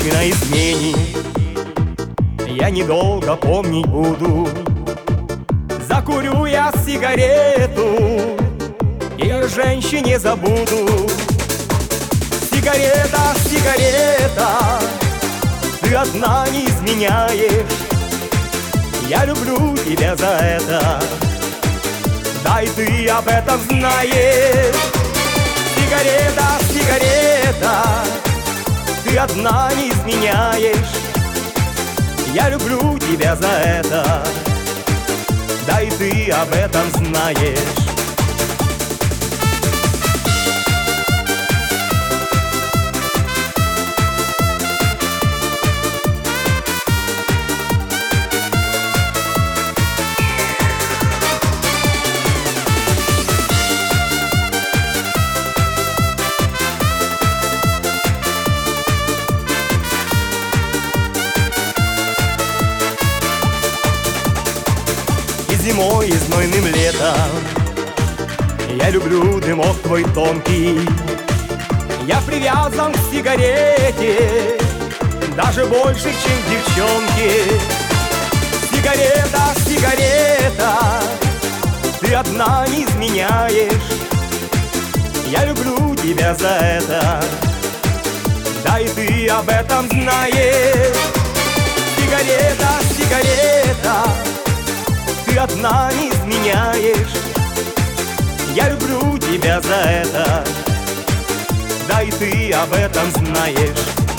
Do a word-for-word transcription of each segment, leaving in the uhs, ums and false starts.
причина измене я недолго помнить буду. Закурю я сигарету и о женщине забуду. Сигарета, сигарета, ты одна не изменяешь. Я люблю тебя за это, да и ты об этом знаешь. Сигарета, сигарета, ты одна не изменяешь. Я люблю тебя за это, да и ты об этом знаешь. Зимой и знойным летом я люблю дымок твой тонкий. Я привязан к сигарете даже больше, чем к девчонке. Сигарета, сигарета, ты одна не изменяешь. Я люблю тебя за это, да и ты об этом знаешь. Сигарета, сигарета, ты одна не изменяешь. Я люблю тебя за это, да и ты об этом знаешь.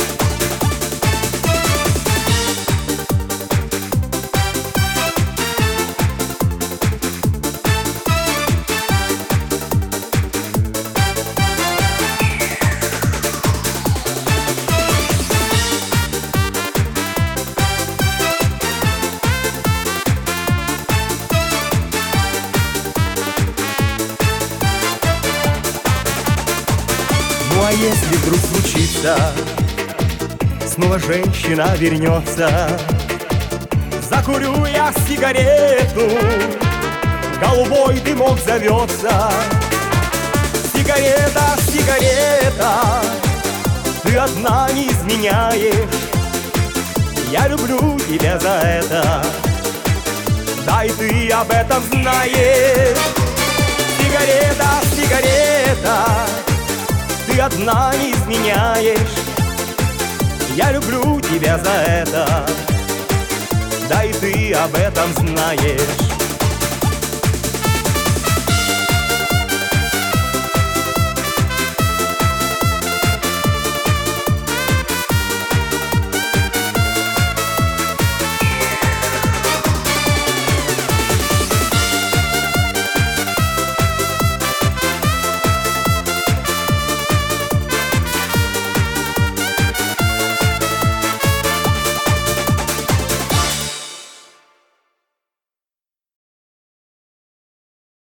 Ну а если вдруг случится, снова женщина вернется, закурю я сигарету, голубой дымок зовется. Сигарета, сигарета, ты одна не изменяешь. Я люблю тебя за это, да и ты об этом знаешь. Сигарета, сигарета, ты одна не изменяешь. Я люблю тебя за это, да и ты об этом знаешь.